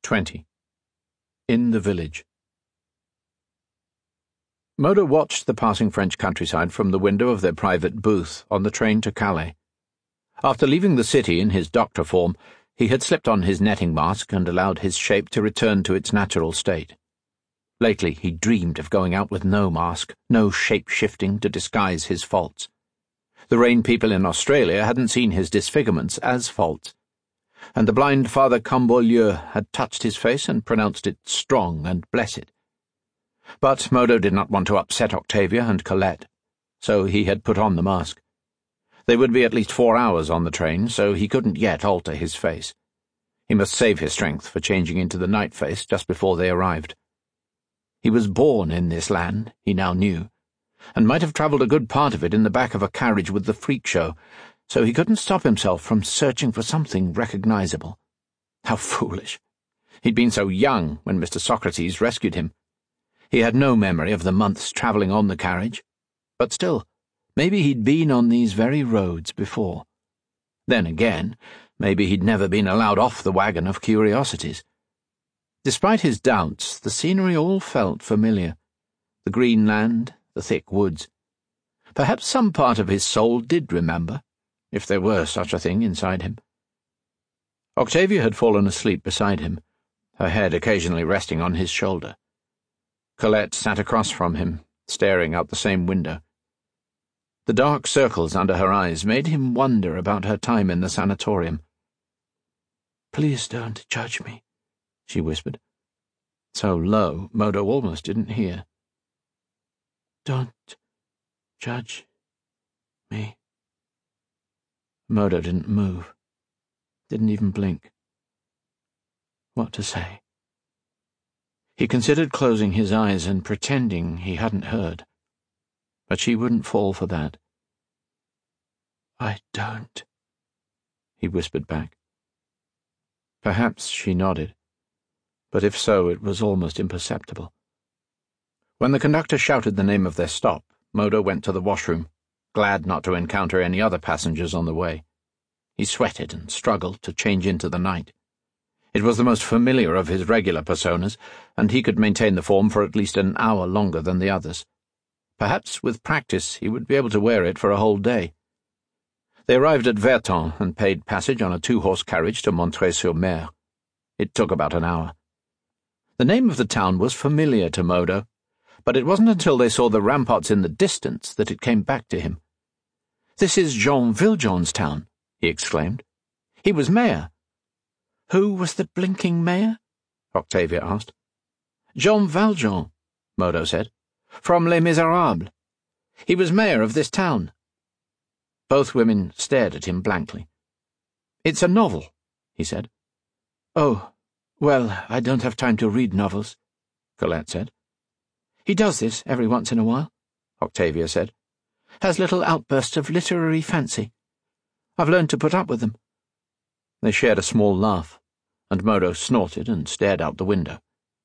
20. In the village. Modo watched the passing French countryside from the window of their private booth on the train to Calais. After leaving the city in his doctor form, he had slipped on his netting mask and allowed his shape to return to its natural state. Lately he dreamed of going out with no mask, no shape-shifting to disguise his faults. The Rain people in Australia hadn't seen his disfigurements as faults, and the blind Father Cambolieu had touched his face and pronounced it strong and blessed. But Modo did not want to upset Octavia and Colette, so he had put on the mask. They would be at least 4 hours on the train, so he couldn't yet alter his face. He must save his strength for changing into the night face just before they arrived. He was born in this land, he now knew, and might have travelled a good part of it in the back of a carriage with the freak show, so he couldn't stop himself from searching for something recognizable. How foolish! He'd been so young when Mr. Socrates rescued him. He had no memory of the months travelling on the carriage, but still, maybe he'd been on these very roads before. Then again, maybe he'd never been allowed off the wagon of curiosities. Despite his doubts, the scenery all felt familiar. The green land, the thick woods. Perhaps some part of his soul did remember, if there were such a thing inside him. Octavia had fallen asleep beside him, her head occasionally resting on his shoulder. Colette sat across from him, staring out the same window. The dark circles under her eyes made him wonder about her time in the sanatorium. "Please don't judge me," she whispered, so low Modo almost didn't hear. "Don't judge me." Modo didn't move, didn't even blink. What to say? He considered closing his eyes and pretending he hadn't heard, but she wouldn't fall for that. "I don't," he whispered back. Perhaps she nodded, but if so, it was almost imperceptible. When the conductor shouted the name of their stop, Modo went to the washroom, glad not to encounter any other passengers on the way. He sweated and struggled to change into the night. It was the most familiar of his regular personas, and he could maintain the form for at least an hour longer than the others. Perhaps, with practice, he would be able to wear it for a whole day. They arrived at Verton and paid passage on a 2-horse carriage to Montreuil-sur-Mer. It took about an hour. The name of the town was familiar to Modo, but it wasn't until they saw the ramparts in the distance that it came back to him. "This is Jean Valjean's town," he exclaimed. "He was mayor." "Who was the blinking mayor?" Octavia asked. "Jean Valjean," Modo said, "from Les Miserables. He was mayor of this town." Both women stared at him blankly. "It's a novel," he said. "Oh, well, I don't have time to read novels," Colette said. "He does this every once in a while," Octavia said. "Has little outbursts of literary fancy. I've learned to put up with them." They shared a small laugh, and Modo snorted and stared out the window.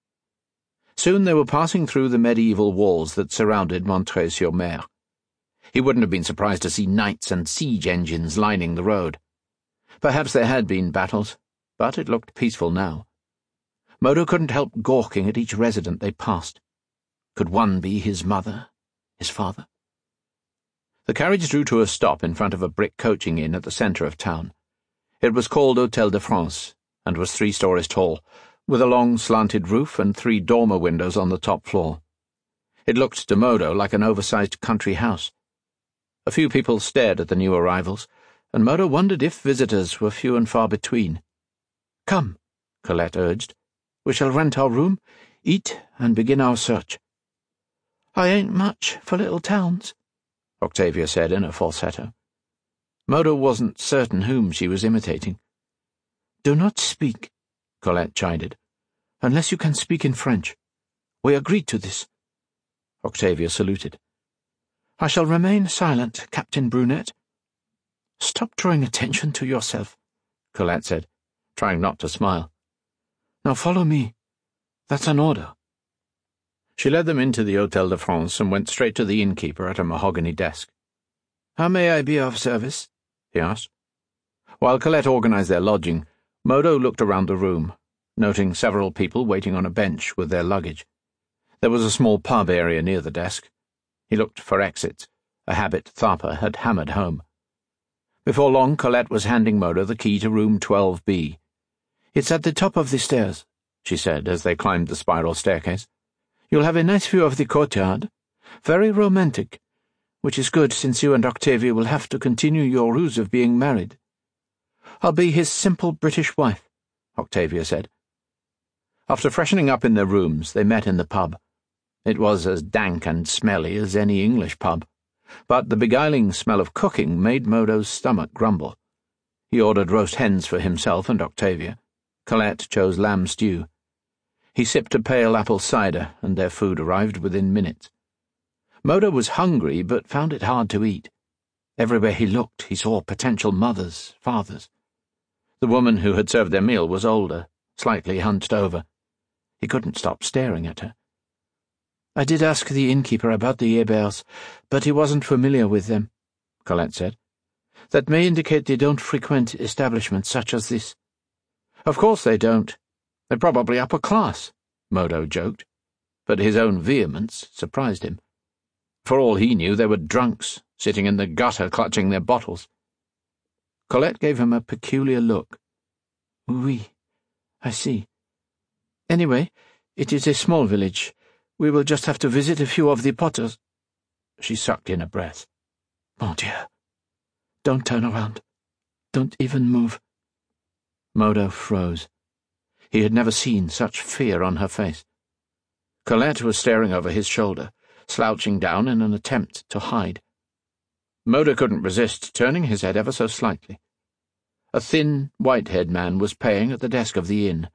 Soon they were passing through the medieval walls that surrounded Montreuil-sur-Mer. He wouldn't have been surprised to see knights and siege engines lining the road. Perhaps there had been battles, but it looked peaceful now. Modo couldn't help gawking at each resident they passed. Could one be his mother, his father? The carriage drew to a stop in front of a brick coaching inn at the centre of town. It was called Hôtel de France, and was 3 stories tall, with a long slanted roof and 3 dormer windows on the top floor. It looked to Modo like an oversized country house. A few people stared at the new arrivals, and Modo wondered if visitors were few and far between. "Come," Colette urged. "We shall rent our room, eat, and begin our search." "I ain't much for little towns," Octavia said in a falsetto. Modo wasn't certain whom she was imitating. "Do not speak," Colette chided, "unless you can speak in French. We agreed to this." Octavia saluted. "I shall remain silent, Captain Brunette." "Stop drawing attention to yourself," Colette said, trying not to smile. "Now follow me. That's an order." She led them into the Hôtel de France and went straight to the innkeeper at a mahogany desk. "How may I be of service?" he asked. While Colette organized their lodging, Modo looked around the room, noting several people waiting on a bench with their luggage. There was a small pub area near the desk. He looked for exits, a habit Tharper had hammered home. Before long, Colette was handing Modo the key to room 12B. "It's at the top of the stairs," she said as they climbed the spiral staircase. "You'll have a nice view of the courtyard. Very romantic, which is good since you and Octavia will have to continue your ruse of being married." "I'll be his simple British wife," Octavia said. After freshening up in their rooms, they met in the pub. It was as dank and smelly as any English pub, but the beguiling smell of cooking made Modo's stomach grumble. He ordered roast hens for himself and Octavia. Colette chose lamb stew. He sipped a pale apple cider, and their food arrived within minutes. Modo was hungry, but found it hard to eat. Everywhere he looked, he saw potential mothers, fathers. The woman who had served their meal was older, slightly hunched over. He couldn't stop staring at her. "I did ask the innkeeper about the Héberts, but he wasn't familiar with them," Colette said. "That may indicate they don't frequent establishments such as this." "Of course they don't. They're probably upper class," Modo joked, but his own vehemence surprised him. For all he knew, they were drunks, sitting in the gutter clutching their bottles. Colette gave him a peculiar look. "Oui, I see. Anyway, it is a small village. We will just have to visit a few of the Potters." She sucked in a breath. "Mon Dieu. Don't turn around. Don't even move." Modo froze. He had never seen such fear on her face. Colette was staring over his shoulder, slouching down in an attempt to hide. Modo couldn't resist turning his head ever so slightly. A thin, white-haired man was paying at the desk of the inn.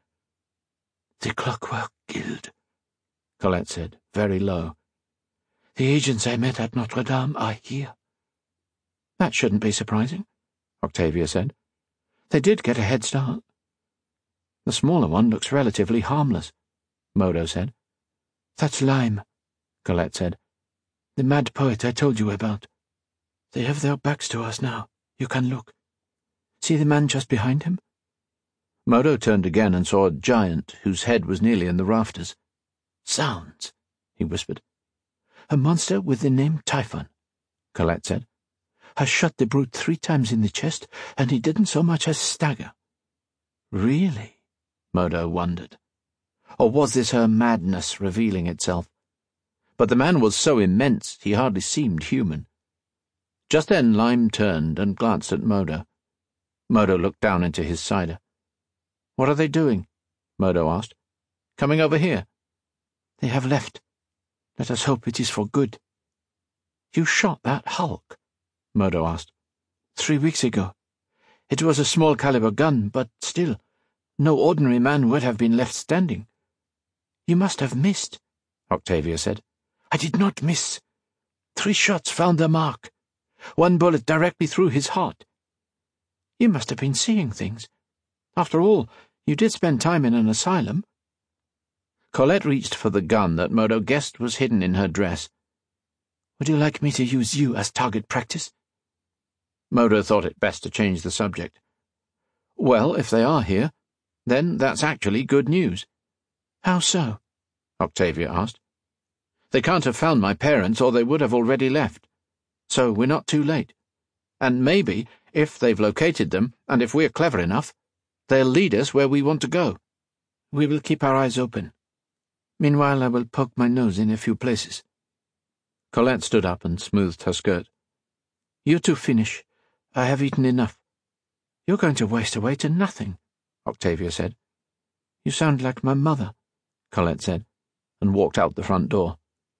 "The Clockwork Guild," Colette said, very low. "The agents I met at Notre Dame are here." "That shouldn't be surprising," Octavia said. "They did get a head start." "The smaller one looks relatively harmless," Modo said. "That's Lime," Colette said. "The mad poet I told you about. They have their backs to us now. You can look. See the man just behind him?" Modo turned again and saw a giant whose head was nearly in the rafters. "Sounds," he whispered. "A monster with the name Typhon," Colette said. "Has shot the brute 3 times in the chest, and he didn't so much as stagger." "Really?" Modo wondered. Or was this her madness revealing itself? But the man was so immense he hardly seemed human. Just then Lime turned and glanced at Modo. Modo looked down into his cider. "What are they doing?" Modo asked. "Coming over here?" "They have left. Let us hope it is for good." "You shot that Hulk?" Modo asked. 3 weeks ago. It was a small-caliber gun, but still, no ordinary man would have been left standing." "You must have missed," Octavia said. "I did not miss. 3 shots found their mark. 1 bullet directly through his heart." "You must have been seeing things. After all, you did spend time in an asylum." Colette reached for the gun that Modo guessed was hidden in her dress. "Would you like me to use you as target practice?" Modo thought it best to change the subject. "Well, if they are here, then that's actually good news." "How so?" Octavia asked. "They can't have found my parents, or they would have already left. So we're not too late. And maybe, if they've located them, and if we're clever enough, they'll lead us where we want to go. We will keep our eyes open. Meanwhile, I will poke my nose in a few places." Colette stood up and smoothed her skirt. "You two finish. I have eaten enough." "You're going to waste away to nothing," Octavia said. "You sound like my mother," Colette said, and walked out the front door.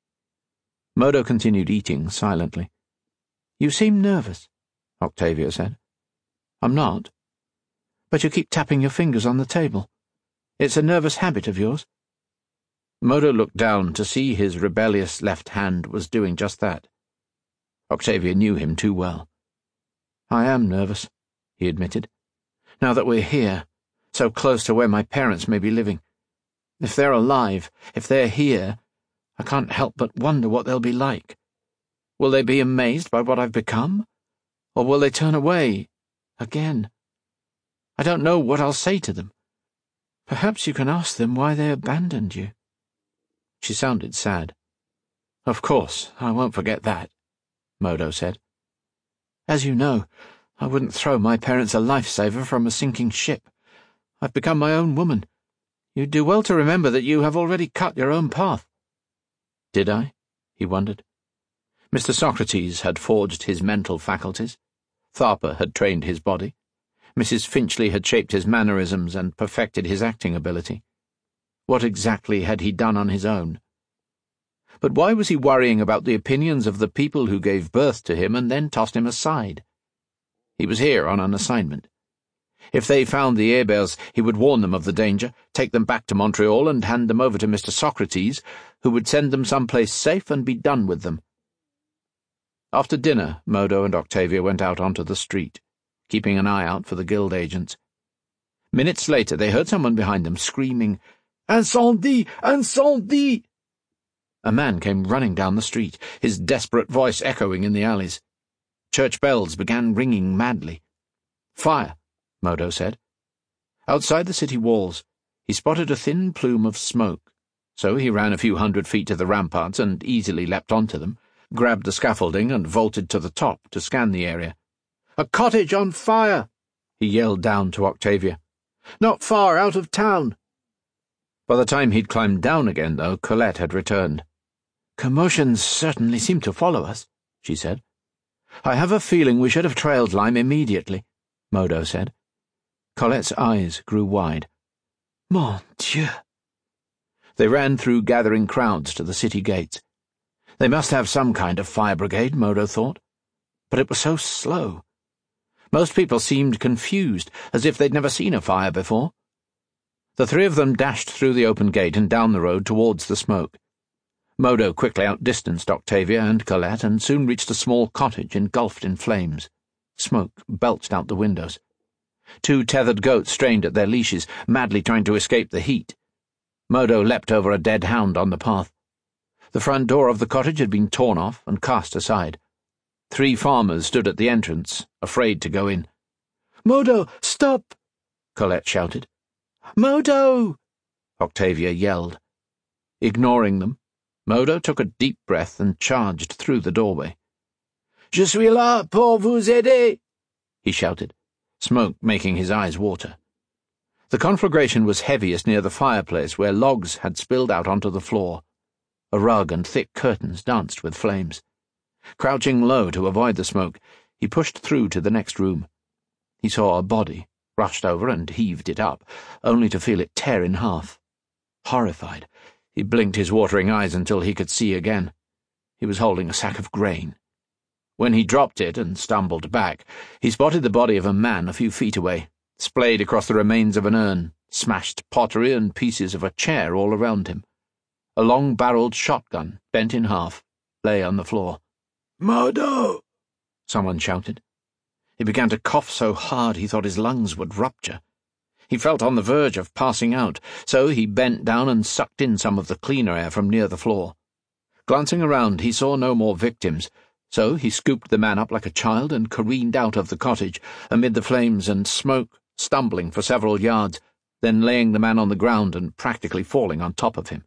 Modo continued eating silently. "You seem nervous," Octavia said. "I'm not." "But you keep tapping your fingers on the table. It's a nervous habit of yours." Modo looked down to see his rebellious left hand was doing just that. Octavia knew him too well. "I am nervous," he admitted. "Now that we're here, so close to where my parents may be living. If they're alive, if they're here, I can't help but wonder what they'll be like. Will they be amazed by what I've become? Or will they turn away? Again? I don't know what I'll say to them. Perhaps you can ask them why they abandoned you." She sounded sad. "Of course, I won't forget that," Modo said. "As you know, I wouldn't throw my parents a lifesaver from a sinking ship. I've become my own woman. You'd do well to remember that you have already cut your own path." Did I? He wondered. Mr. Socrates had forged his mental faculties. Tharper had trained his body. Mrs. Finchley had shaped his mannerisms and perfected his acting ability. What exactly had he done on his own? But why was he worrying about the opinions of the people who gave birth to him and then tossed him aside? He was here on an assignment. If they found the Héberts, he would warn them of the danger, take them back to Montreal and hand them over to Mr. Socrates, who would send them someplace safe and be done with them. After dinner, Modo and Octavia went out onto the street, keeping an eye out for the guild agents. Minutes later, they heard someone behind them screaming, "Incendie! Incendie!" A man came running down the street, his desperate voice echoing in the alleys. Church bells began ringing madly. "Fire," Modo said. Outside the city walls, he spotted a thin plume of smoke, so he ran a few 100 feet to the ramparts and easily leapt onto them, grabbed the scaffolding and vaulted to the top to scan the area. "A cottage on fire!" he yelled down to Octavia. "Not far out of town." By the time he'd climbed down again, though, Colette had returned. "Commotions certainly seem to follow us," she said. "I have a feeling we should have trailed Lime immediately," Modo said. Colette's eyes grew wide. "Mon Dieu!" They ran through gathering crowds to the city gates. They must have some kind of fire brigade, Modo thought. But it was so slow. Most people seemed confused, as if they'd never seen a fire before. The three of them dashed through the open gate and down the road towards the smoke. Modo quickly outdistanced Octavia and Colette and soon reached a small cottage engulfed in flames. Smoke belched out the windows. 2 tethered goats strained at their leashes, madly trying to escape the heat. Modo leapt over a dead hound on the path. The front door of the cottage had been torn off and cast aside. 3 farmers stood at the entrance, afraid to go in. "Modo, stop!" Colette shouted. "Modo!" Octavia yelled. Ignoring them, Modo took a deep breath and charged through the doorway. "Je suis là pour vous aider," he shouted, smoke making his eyes water. The conflagration was heaviest near the fireplace, where logs had spilled out onto the floor. A rug and thick curtains danced with flames. Crouching low to avoid the smoke, he pushed through to the next room. He saw a body, rushed over and heaved it up, only to feel it tear in half. Horrified, he blinked his watering eyes until he could see again. He was holding a sack of grain. When he dropped it and stumbled back, he spotted the body of a man a few feet away, splayed across the remains of an urn, smashed pottery and pieces of a chair all around him. A long-barreled shotgun, bent in half, lay on the floor. "Modo!" someone shouted. He began to cough so hard he thought his lungs would rupture. He felt on the verge of passing out, so he bent down and sucked in some of the cleaner air from near the floor. Glancing around, he saw no more victims, so he scooped the man up like a child and careened out of the cottage, amid the flames and smoke, stumbling for several yards, then laying the man on the ground and practically falling on top of him.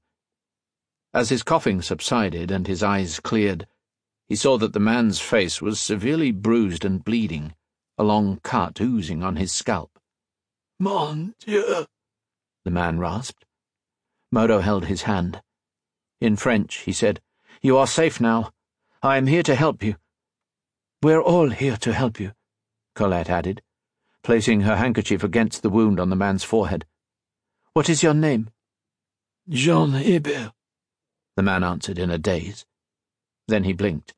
As his coughing subsided and his eyes cleared, he saw that the man's face was severely bruised and bleeding, a long cut oozing on his scalp. "Mon Dieu," the man rasped. Modo held his hand. In French, he said, "You are safe now. I am here to help you." "We're all here to help you," Colette added, placing her handkerchief against the wound on the man's forehead. "What is your name?" "Jean Hébert," the man answered in a daze. Then he blinked.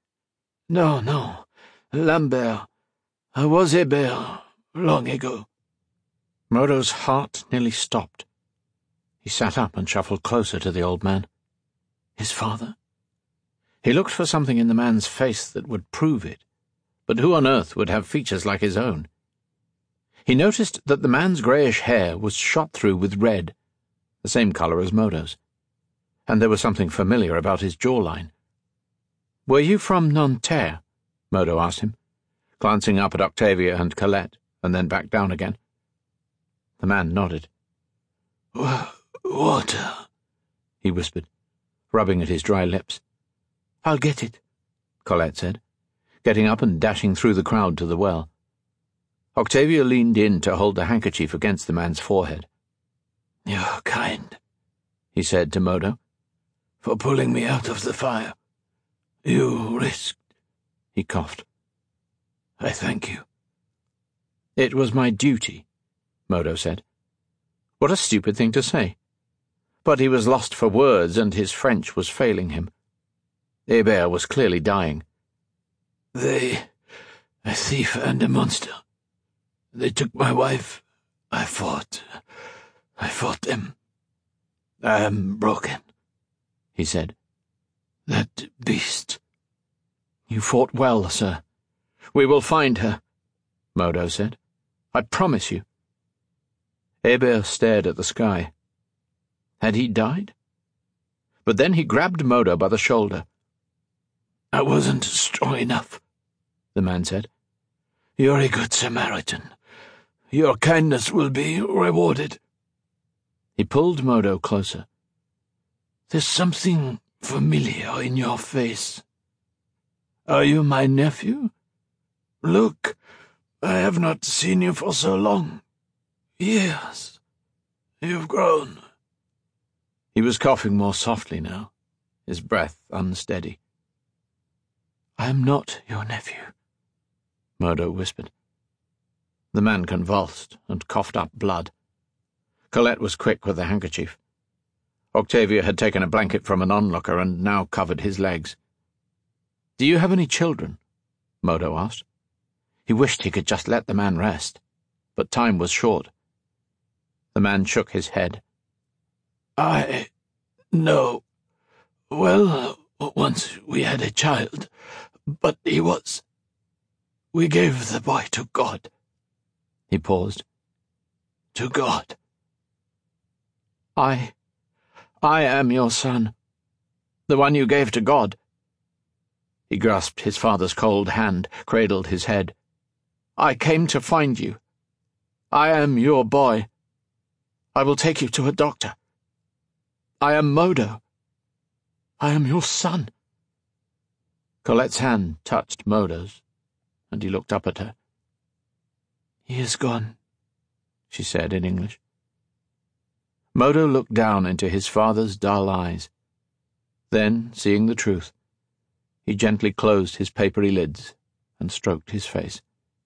No, Lambert. I was Hébert long ago." Modo's heart nearly stopped. He sat up and shuffled closer to the old man. His father? He looked for something in the man's face that would prove it, but who on earth would have features like his own? He noticed that the man's greyish hair was shot through with red, the same colour as Modo's, and there was something familiar about his jawline. "Were you from Nanterre?" Modo asked him, glancing up at Octavia and Colette, and then back down again. The man nodded. Water, he whispered, rubbing at his dry lips. I'll get it, Colette said, getting up and dashing through the crowd to the well. Octavia leaned in to hold the handkerchief against the man's forehead. You're kind, he said to Modo, for pulling me out of the fire. You risked. He coughed. I thank you. It was my duty, Modo said. What a stupid thing to say. But he was lost for words, and his French was failing him. Hébert was clearly dying. A thief and a monster. They took my wife. I fought them. I am broken, he said. That beast. You fought well, sir. We will find her, Modo said. I promise you. Hébert stared at the sky. Had he died? But then he grabbed Modo by the shoulder. I wasn't strong enough, the man said. You're a good Samaritan. Your kindness will be rewarded. He pulled Modo closer. There's something familiar in your face. Are you my nephew? Look, I have not seen you for so long. Years. You've grown. He was coughing more softly now, his breath unsteady. I am not your nephew, Modo whispered. The man convulsed and coughed up blood. Colette was quick with the handkerchief. Octavia had taken a blanket from an onlooker and now covered his legs. Do you have any children? Modo asked. He wished he could just let the man rest, but time was short. The man shook his head. No. Well, once we had a child, but we gave the boy to God. He paused. To God. I am your son, the one you gave to God. He grasped his father's cold hand, cradled his head. I came to find you. I am your boy. I will take you to a doctor. I am Modo. I am your son. Colette's hand touched Modo's, and he looked up at her. He is gone, she said in English. Modo looked down into his father's dull eyes. Then, seeing the truth, he gently closed his papery lids and stroked his face.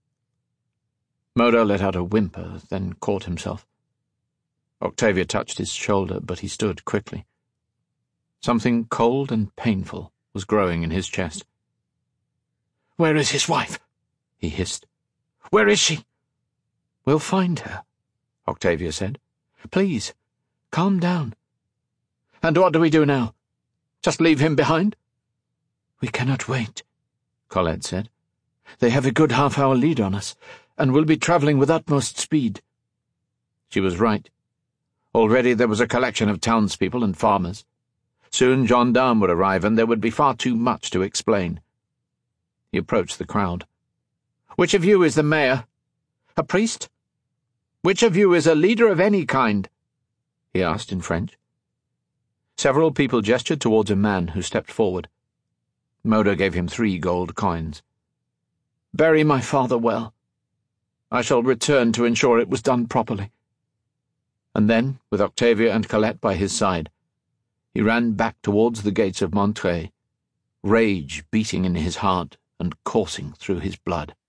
Modo let out a whimper, then caught himself. Octavia touched his shoulder, but he stood quickly. Something cold and painful was growing in his chest. Where is his wife? He hissed. Where is she? We'll find her, Octavia said. Please, calm down. And what do we do now? Just leave him behind? We cannot wait, Colette said. They have a good half-hour lead on us, and will be travelling with utmost speed. She was right. Already there was a collection of townspeople and farmers. Soon gendarmes would arrive, and there would be far too much to explain. He approached the crowd. Which of you is the mayor? A priest? Which of you is a leader of any kind? He asked in French. Several people gestured towards a man who stepped forward. Modo gave him 3 gold coins. Bury my father well. I shall return to ensure it was done properly. And then, with Octavia and Colette by his side, he ran back towards the gates of Montreuil, rage beating in his heart and coursing through his blood.